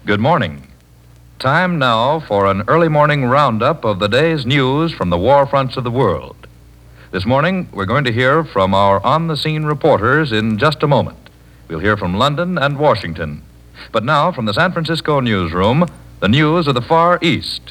Good morning. Time now for an early morning roundup of the day's news from the war fronts of the world. This morning, we're going to hear from our on-the-scene reporters in just a moment. We'll hear from London and Washington. But now, from the San Francisco newsroom, the news of the Far East.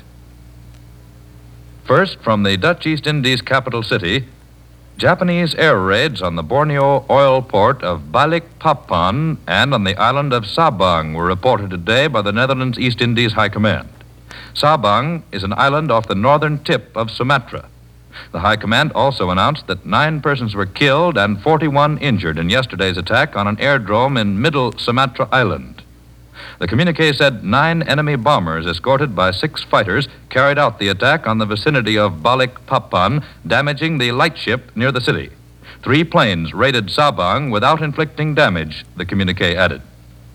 First, from the Dutch East Indies capital city, Japanese air raids on the Borneo oil port of Balikpapan and on the island of Sabang were reported today by the Netherlands East Indies High Command. Sabang is an island off the northern tip of Sumatra. The High Command also announced that 9 persons were killed and 41 injured in yesterday's attack on an airdrome in Middle Sumatra Island. The communique said 9 enemy bombers escorted by 6 fighters carried out the attack on the vicinity of Balikpapan, damaging the lightship near the city. 3 planes raided Sabang without inflicting damage, the communique added.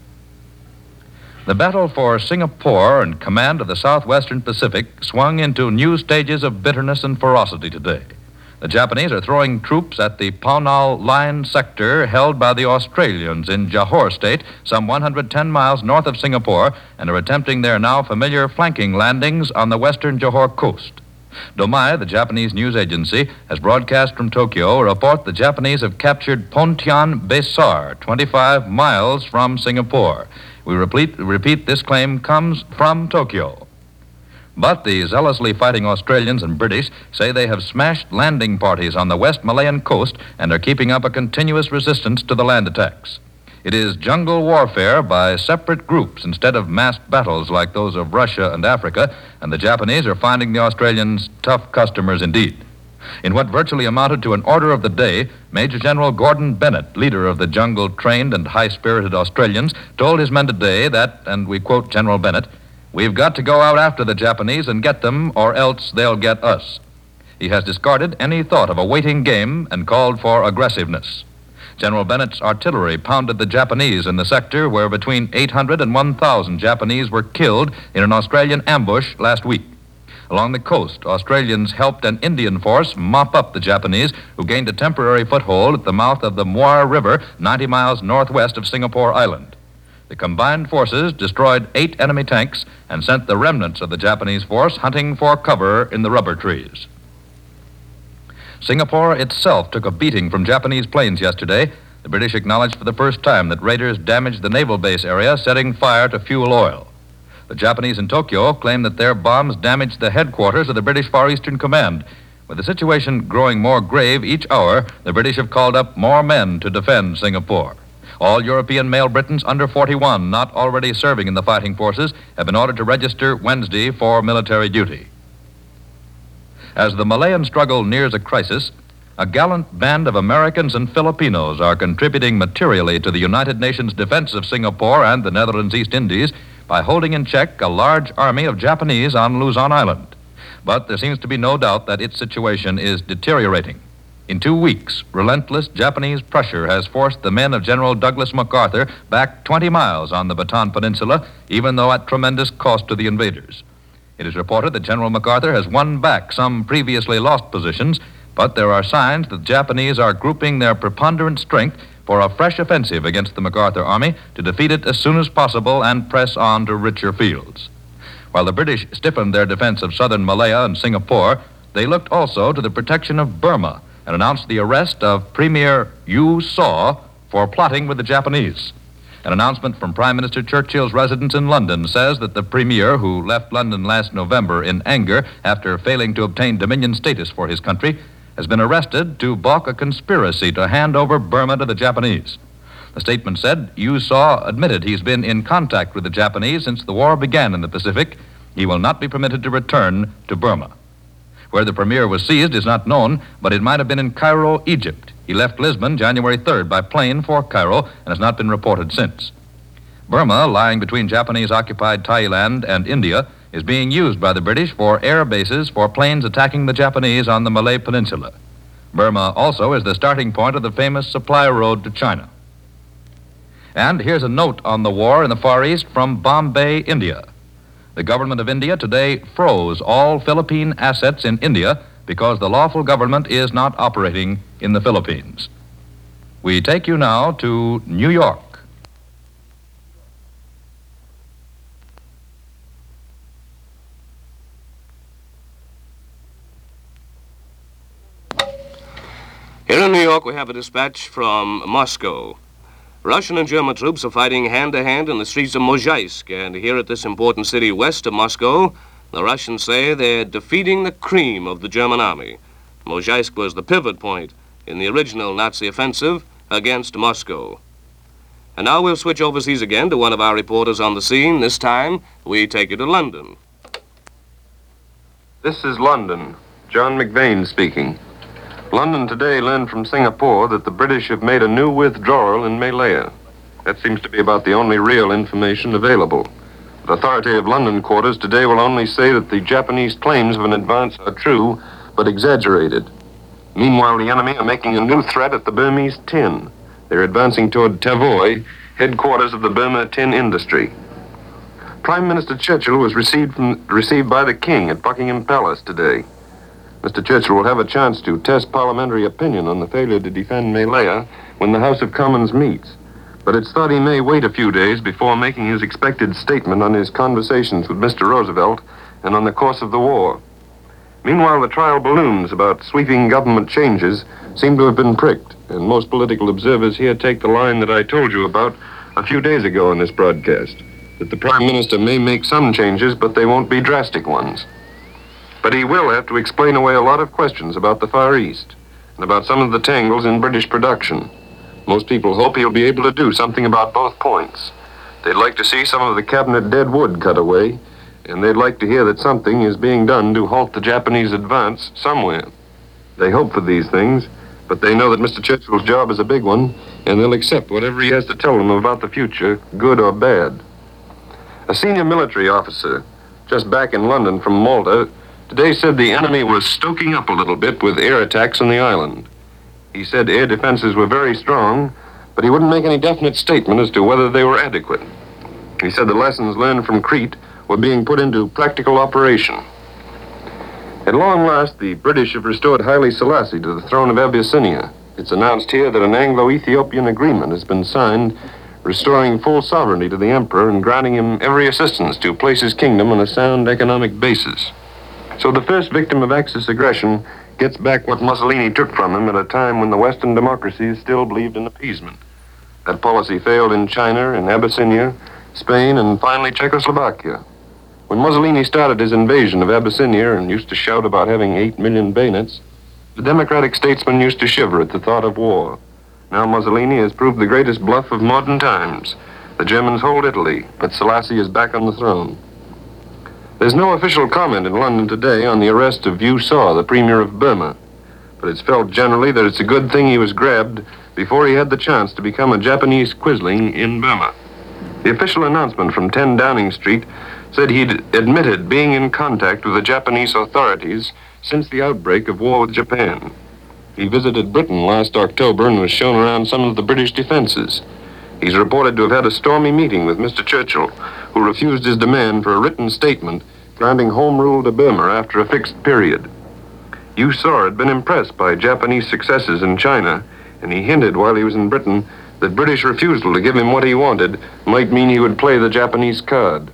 The battle for Singapore and command of the southwestern Pacific swung into new stages of bitterness and ferocity today. The Japanese are throwing troops at the Paunal Line sector held by the Australians in Johor State, some 110 miles north of Singapore, and are attempting their now familiar flanking landings on the western Johor coast. Domai, the Japanese news agency, has broadcast from Tokyo a report the Japanese have captured Pontian Besar, 25 miles from Singapore. We repeat, this claim comes from Tokyo. But the zealously fighting Australians and British say they have smashed landing parties on the West Malayan coast and are keeping up a continuous resistance to the land attacks. It is jungle warfare by separate groups instead of massed battles like those of Russia and Africa, and the Japanese are finding the Australians tough customers indeed. In what virtually amounted to an order of the day, Major General Gordon Bennett, leader of the jungle-trained and high-spirited Australians, told his men today that, and we quote General Bennett, "We've got to go out after the Japanese and get them, or else they'll get us." He has discarded any thought of a waiting game and called for aggressiveness. General Bennett's artillery pounded the Japanese in the sector where between 800 and 1,000 Japanese were killed in an Australian ambush last week. Along the coast, Australians helped an Indian force mop up the Japanese, who gained a temporary foothold at the mouth of the Muar River, 90 miles northwest of Singapore Island. The combined forces destroyed 8 enemy tanks and sent the remnants of the Japanese force hunting for cover in the rubber trees. Singapore itself took a beating from Japanese planes yesterday. The British acknowledged for the first time that raiders damaged the naval base area, setting fire to fuel oil. The Japanese in Tokyo claim that their bombs damaged the headquarters of the British Far Eastern Command. With the situation growing more grave each hour, the British have called up more men to defend Singapore. All European male Britons under 41 not already serving in the fighting forces have been ordered to register Wednesday for military duty. As the Malayan struggle nears a crisis, a gallant band of Americans and Filipinos are contributing materially to the United Nations defense of Singapore and the Netherlands East Indies by holding in check a large army of Japanese on Luzon Island. But there seems to be no doubt that its situation is deteriorating. In 2 weeks, relentless Japanese pressure has forced the men of General Douglas MacArthur back 20 miles on the Bataan Peninsula, even though at tremendous cost to the invaders. It is reported that General MacArthur has won back some previously lost positions, but there are signs that the Japanese are grouping their preponderant strength for a fresh offensive against the MacArthur Army to defeat it as soon as possible and press on to richer fields. While the British stiffened their defense of southern Malaya and Singapore, they looked also to the protection of Burma and announced the arrest of Premier U Saw for plotting with the Japanese. An announcement from Prime Minister Churchill's residence in London says that the Premier, who left London last November in anger after failing to obtain Dominion status for his country, has been arrested to balk a conspiracy to hand over Burma to the Japanese. The statement said U Saw admitted he's been in contact with the Japanese since the war began in the Pacific. He will not be permitted to return to Burma. Where the Premier was seized is not known, but it might have been in Cairo, Egypt. He left Lisbon January 3rd by plane for Cairo and has not been reported since. Burma, lying between Japanese-occupied Thailand and India, is being used by the British for air bases for planes attacking the Japanese on the Malay Peninsula. Burma also is the starting point of the famous supply road to China. And here's a note on the war in the Far East from Bombay, India. The government of India today froze all Philippine assets in India because the lawful government is not operating in the Philippines. We take you now to New York. Here in New York, we have a dispatch from Moscow. Russian and German troops are fighting hand-to-hand in the streets of Mozhaisk, and here at this important city west of Moscow, the Russians say they're defeating the cream of the German army. Mozhaisk was the pivot point in the original Nazi offensive against Moscow. And now we'll switch overseas again to one of our reporters on the scene. This time, we take you to London. This is London. John McVane speaking. London today learned from Singapore that the British have made a new withdrawal in Malaya. That seems to be about the only real information available. The authoritative London quarters today will only say that the Japanese claims of an advance are true, but exaggerated. Meanwhile, the enemy are making a new threat at the Burmese tin. They're advancing toward Tavoy, headquarters of the Burma tin industry. Prime Minister Churchill was received by the King at Buckingham Palace today. Mr. Churchill will have a chance to test parliamentary opinion on the failure to defend Malaya when the House of Commons meets. But it's thought he may wait a few days before making his expected statement on his conversations with Mr. Roosevelt and on the course of the war. Meanwhile, the trial balloons about sweeping government changes seem to have been pricked, and most political observers here take the line that I told you about a few days ago in this broadcast, that the Prime Minister may make some changes, but they won't be drastic ones. But he will have to explain away a lot of questions about the Far East and about some of the tangles in British production. Most people hope he'll be able to do something about both points. They'd like to see some of the cabinet dead wood cut away, and they'd like to hear that something is being done to halt the Japanese advance somewhere. They hope for these things, but they know that Mr. Churchill's job is a big one, and they'll accept whatever he has to tell them about the future, good or bad. A senior military officer, just back in London from Malta, today said the enemy was stoking up a little bit with air attacks on the island. He said air defenses were very strong, but he wouldn't make any definite statement as to whether they were adequate. He said the lessons learned from Crete were being put into practical operation. At long last, the British have restored Haile Selassie to the throne of Abyssinia. It's announced here that an Anglo-Ethiopian agreement has been signed, restoring full sovereignty to the emperor and granting him every assistance to place his kingdom on a sound economic basis. So the first victim of Axis aggression gets back what Mussolini took from him at a time when the Western democracies still believed in appeasement. That policy failed in China, in Abyssinia, Spain, and finally Czechoslovakia. When Mussolini started his invasion of Abyssinia and used to shout about having 8 million bayonets, the democratic statesmen used to shiver at the thought of war. Now Mussolini has proved the greatest bluff of modern times. The Germans hold Italy, but Selassie is back on the throne. There's no official comment in London today on the arrest of Yu Saw, the Premier of Burma, but it's felt generally that it's a good thing he was grabbed before he had the chance to become a Japanese quisling in Burma. The official announcement from 10 Downing Street said he'd admitted being in contact with the Japanese authorities since the outbreak of war with Japan. He visited Britain last October and was shown around some of the British defenses. He's reported to have had a stormy meeting with Mr. Churchill, who refused his demand for a written statement granting home rule to Burma after a fixed period. Yu Saw had been impressed by Japanese successes in China, and he hinted while he was in Britain that British refusal to give him what he wanted might mean he would play the Japanese card.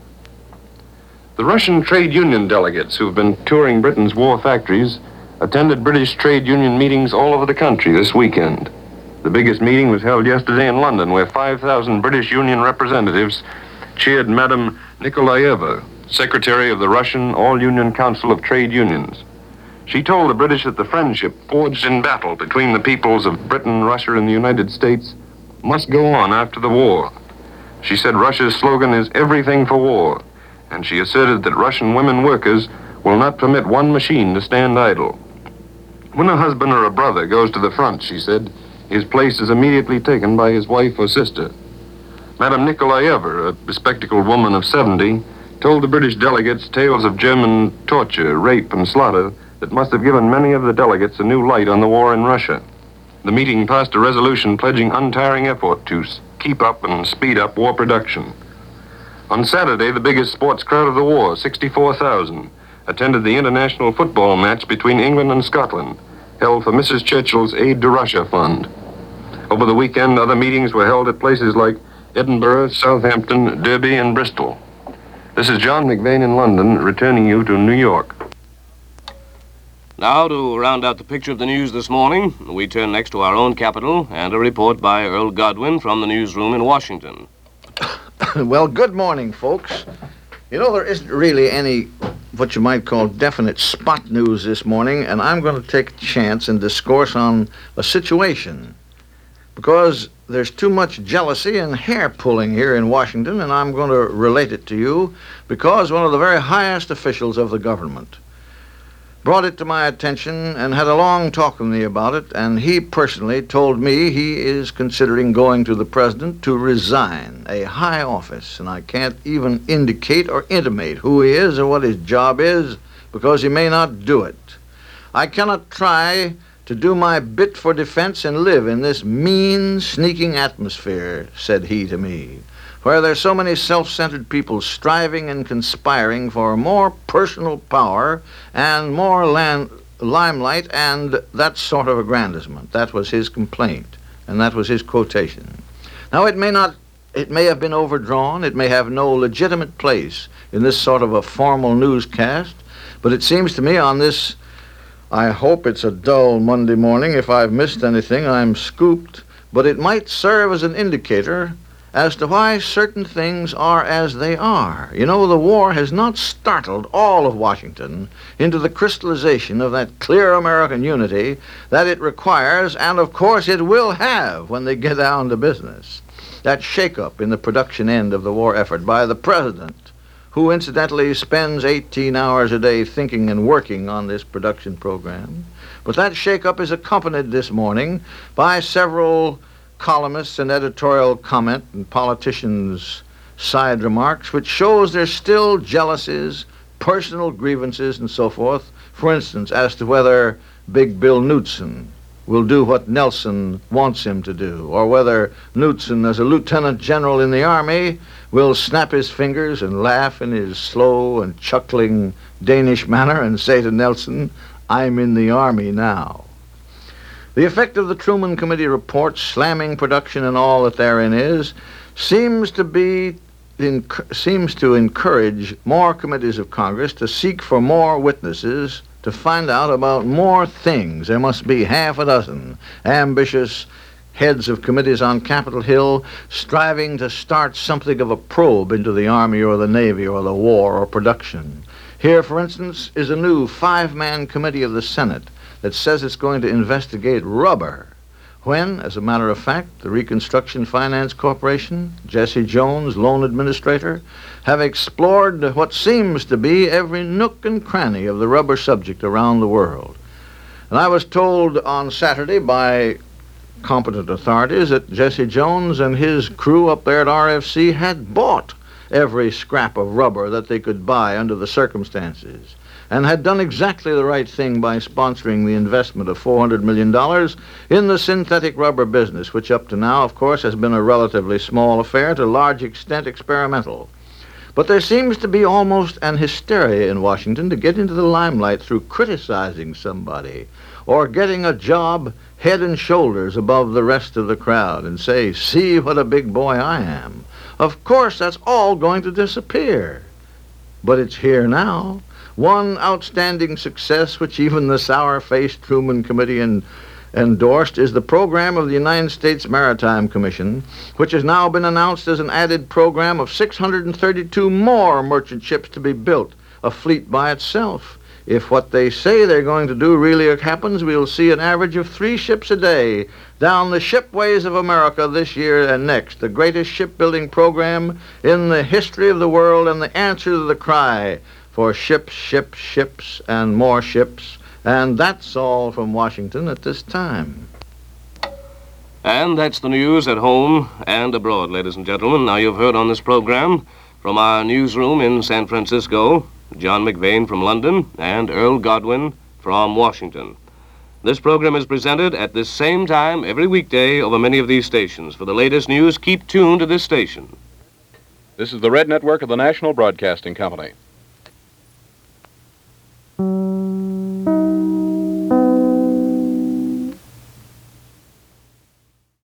The Russian trade union delegates who've been touring Britain's war factories attended British trade union meetings all over the country this weekend. The biggest meeting was held yesterday in London, where 5,000 British union representatives cheered Madame Nikolaeva, secretary of the Russian All-Union Council of Trade Unions. She told the British that the friendship forged in battle between the peoples of Britain, Russia, and the United States must go on after the war. She said Russia's slogan is everything for war, and she asserted that Russian women workers will not permit one machine to stand idle. When a husband or a brother goes to the front, she said, his place is immediately taken by his wife or sister. Madame Nikolaeva, a bespectacled woman of 70, told the British delegates tales of German torture, rape, and slaughter that must have given many of the delegates a new light on the war in Russia. The meeting passed a resolution pledging untiring effort to keep up and speed up war production. On Saturday, the biggest sports crowd of the war, 64,000, attended the international football match between England and Scotland, held for Mrs. Churchill's Aid to Russia Fund. Over the weekend, other meetings were held at places like Edinburgh, Southampton, Derby, and Bristol. This is John McVane in London, returning you to New York. Now, to round out the picture of the news this morning, we turn next to our own capital and a report by Earl Godwin from the newsroom in Washington. Well, good morning, folks. You know, there isn't really any what you might call definite spot news this morning, and I'm going to take a chance and discourse on a situation because there's too much jealousy and hair-pulling here in Washington, and I'm going to relate it to you because one of the very highest officials of the government brought it to my attention and had a long talk with me about it, and he personally told me he is considering going to the president to resign a high office, and I can't even indicate or intimate who he is or what his job is because he may not do it. I cannot try to do my bit for defense and live in this mean, sneaking atmosphere, said he to me, where there's so many self-centered people striving and conspiring for more personal power and more limelight and that sort of aggrandizement. That was his complaint, and that was his quotation. Now, it may have been overdrawn, it may have no legitimate place in this sort of a formal newscast, but it seems to me on this, I hope it's a dull Monday morning, if I've missed anything, I'm scooped, but it might serve as an indicator as to why certain things are as they are. You know, the war has not startled all of Washington into the crystallization of that clear American unity that it requires, and of course it will have when they get down to business. That shakeup in the production end of the war effort by the president, who incidentally spends 18 hours a day thinking and working on this production program. But that shakeup is accompanied this morning by several columnists and editorial comment and politicians' side remarks, which shows there's still jealousies, personal grievances, and so forth. For instance, as to whether Big Bill Knudsen will do what Nelson wants him to do, or whether Knudsen, as a lieutenant general in the Army, will snap his fingers and laugh in his slow and chuckling Danish manner and say to Nelson, "I'm in the Army now." The effect of the Truman Committee report, slamming production and all that therein is, seems to encourage more committees of Congress to seek for more witnesses to find out about more things. There must be half a dozen ambitious heads of committees on Capitol Hill striving to start something of a probe into the Army or the Navy or the war or production. Here, for instance, is a new 5-man committee of the Senate that says it's going to investigate rubber, when, as a matter of fact, the Reconstruction Finance Corporation, Jesse Jones, loan administrator, have explored what seems to be every nook and cranny of the rubber subject around the world. And I was told on Saturday by competent authorities that Jesse Jones and his crew up there at RFC had bought every scrap of rubber that they could buy under the circumstances, and had done exactly the right thing by sponsoring the investment of $400 million in the synthetic rubber business, which up to now, of course, has been a relatively small affair, to a large extent experimental. But there seems to be almost an hysteria in Washington to get into the limelight through criticizing somebody or getting a job head and shoulders above the rest of the crowd and say, "See what a big boy I am." Of course, that's all going to disappear. But it's here now. One outstanding success, which even the sour-faced Truman Committee endorsed, is the program of the United States Maritime Commission, which has now been announced as an added program of 632 more merchant ships to be built, a fleet by itself. If what they say they're going to do really happens, we'll see an average of 3 ships a day down the shipways of America this year and next, the greatest shipbuilding program in the history of the world, and the answer to the cry for ships, ships, ships, and more ships. And that's all from Washington at this time. And that's the news at home and abroad, ladies and gentlemen. Now, you've heard on this program from our newsroom in San Francisco, John McVane from London and Earl Godwin from Washington. This program is presented at this same time every weekday over many of these stations. For the latest news, keep tuned to this station. This is the Red Network of the National Broadcasting Company.